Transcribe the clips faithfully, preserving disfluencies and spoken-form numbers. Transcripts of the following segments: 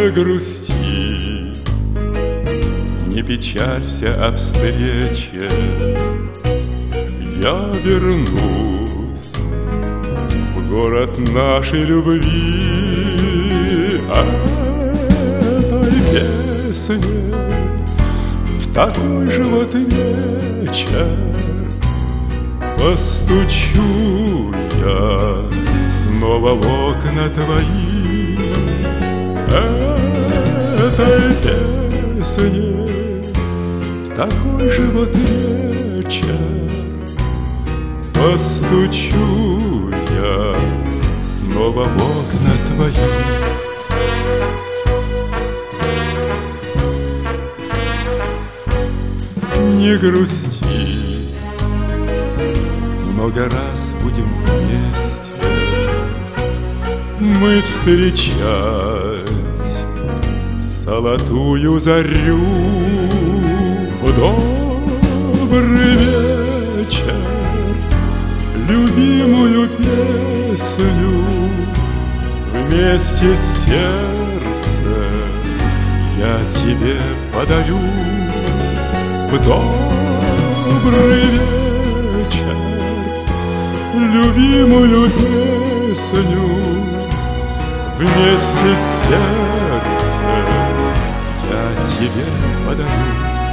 Не грусти, не печалься о встрече. Я вернусь в город нашей любви. А этой песне в такой же вот вечер постучу я снова в окна твои. Этой песне в такой же вот вечер постучу я снова в окна твои. Не грусти, много раз будем вместе мы встречать золотую зарю. Добрый вечер, любимую песню вместе с сердцем я тебе подарю. Добрый вечер, любимую песню вместе с сердцем я тебе подарю.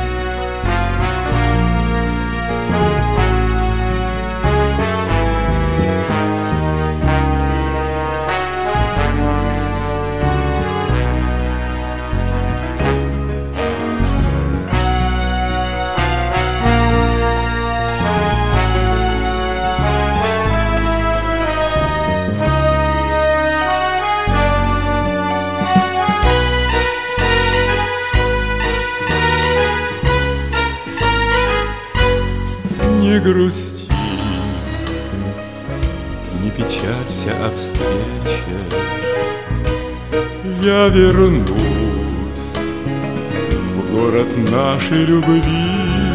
Не грусти, не печалься о встрече. Я вернусь в город нашей любви.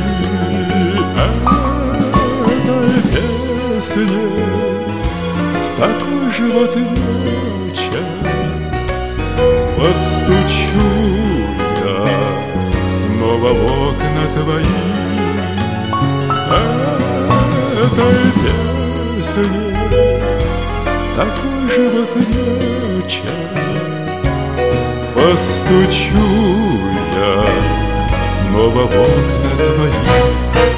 Этой песне в такой же вот вечер постучу я снова в окна твои. Этой песне в такой же вот вечер постучу я снова в окна твои.